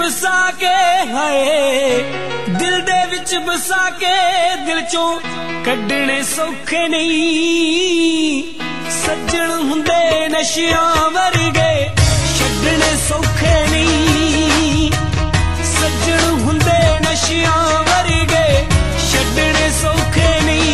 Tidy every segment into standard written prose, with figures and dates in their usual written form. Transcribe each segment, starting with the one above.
बसा के हाय दिल दे विच बसा के दिल चों कड्डणे सौखे नहीं सज्जण हुंदे नशियां वर्गे छड्डणे सौखे नहीं सज्जण हुंदे नशियां वर्गे छड्डणे सौखे नहीं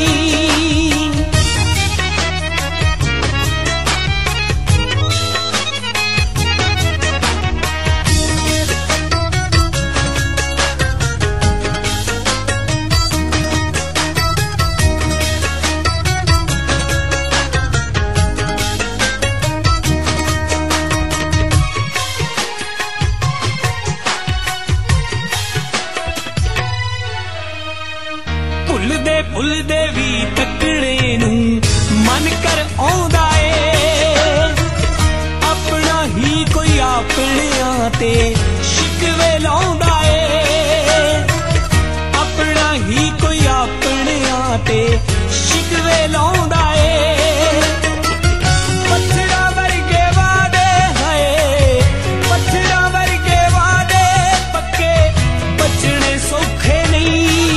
भुलदे भी तकड़े नूं मन कर आउंदा ए अपना ही कोई अपनियां ते शिकवे लाउंदा ए अपना ही कोई अपनियां ते शिकवे लाउंदा ए पत्थरा वर्गे वादे हाय पत्थरा वर्गे वादे पक्के बचने सौखे नहीं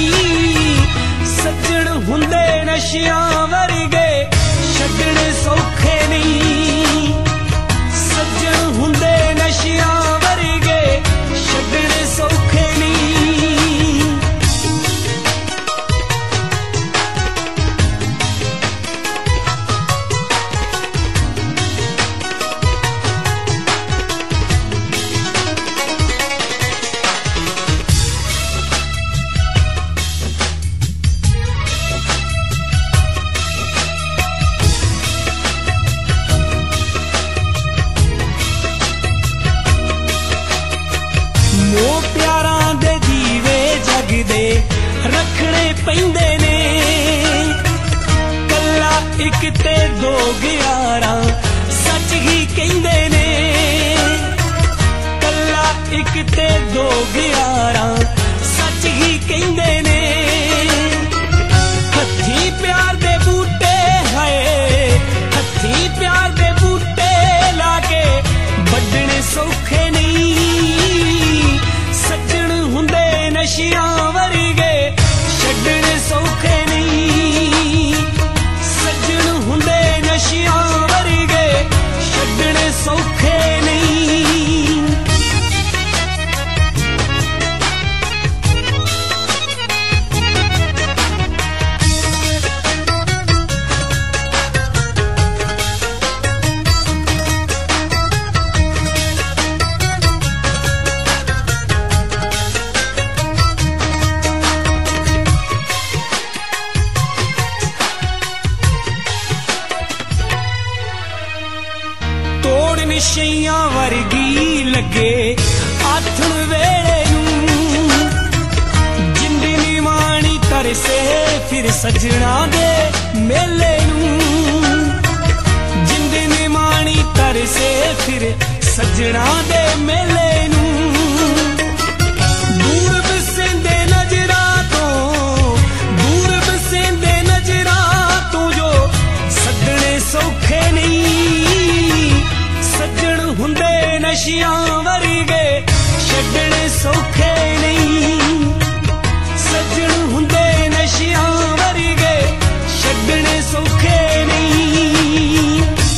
सज्जण हुंदे नशियां वर्गे छड्डणे सौखे नहीं सज्जण हुंदे नशियां वर्गे छड्डणे सौखे नहीं रखने पैंदे ने कल्ला एक ते दो 11 सच ही कहंदे ने कल्ला एक ते दो 11 सच ही कहंदे ने हथी प्यार दे बूटे हाय हथी प्यार दे बूटे लाके बड्डने सौखे नहीं सज्जण हुंदे नशियां वर्गे छड्डणे सौखे नहीं सज्जण हुंदे नशियां वर्गे छड्डणे सौखे नहीं नशियां वर्गी लगे आथण वेले नूं जिंदी निवाणी तरसे फिर सजना दे मेले नूं जिंदी निवाणी तरसे फिर सजना दे मेले नूं दूर बसेंदे नजरां तो जो सदने सौखे नहीं सज्जण हुंदे नशियां वर्गे छड्डणे सौखे नहीं सज्जण हुंदे नशियां वर्गे छड्डणे सौखे नहीं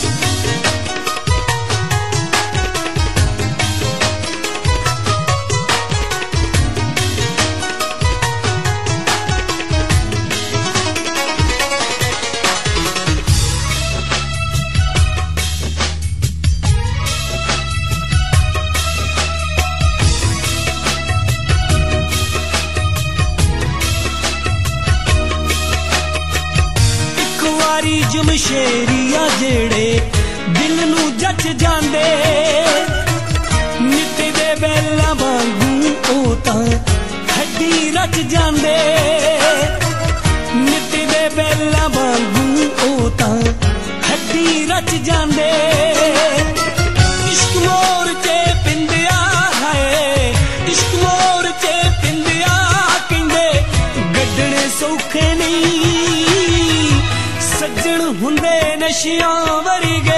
जमशेरिया जेड़े दिल नू जच जांदे नित दे बैला वांगू ओ तां हड्डी रच जांदे नित दे बैला वांगू ओ तां हड्डी रच जांदे इश्क मोर चे पिंदिया है इश्क मोर चे पिंदिया कहंदे गड्डणे सौखे नहीं सज्जण हुंदे नशियां वर्गे